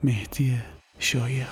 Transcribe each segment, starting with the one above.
مهدی شایق.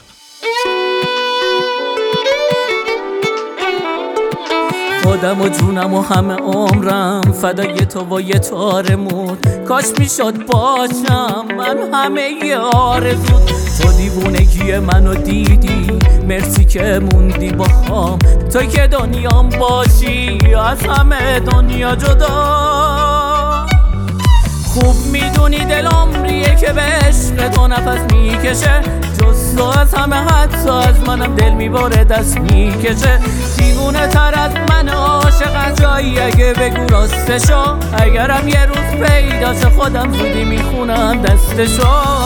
خودم و جونم و همه عمرم فدای تو و یه تارمون، کاش میشد باشم من همه ی آرزود. تو دیوونگی منو دیدی، مرسی که موندی با هم، تو که دنیام باشی از همه دنیا جدا. خوب میدونی دل عمریه که به عشق تو نفس میکشه، جز تو از همه حتی از منم دل میباره دست میکشه. دیوونه تر از من عاشق جایی اگه بگو راستشو، اگرم یه روز پیداشه خودم زودی میخونم دستشو.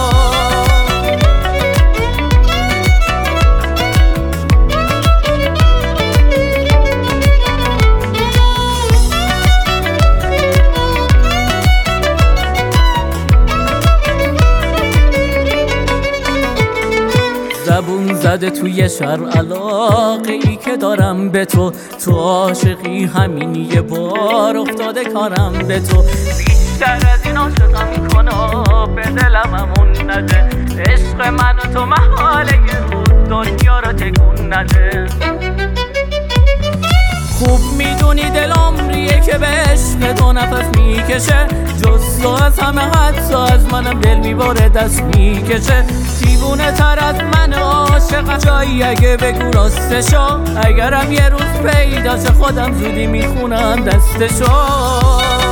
زبون زده توی شهر علاقه ای که دارم به تو، تو عاشقی همین یه بار افتاده کارم به تو. بیشتر از این عاشقم کنا به دلم همون نده، عشق من و تو محاله یه روز دنیا رو تکون نده. خوب میدونی دل عمریه که به عشق تو نفس میکشه، جز تو از همه حتی از منم دل میباره دست میکشه. دیوونه تر از من عاشق جایی اگه بگو راستشو، اگرم یه روز پیداشه خودم زودی میخونم دستشو.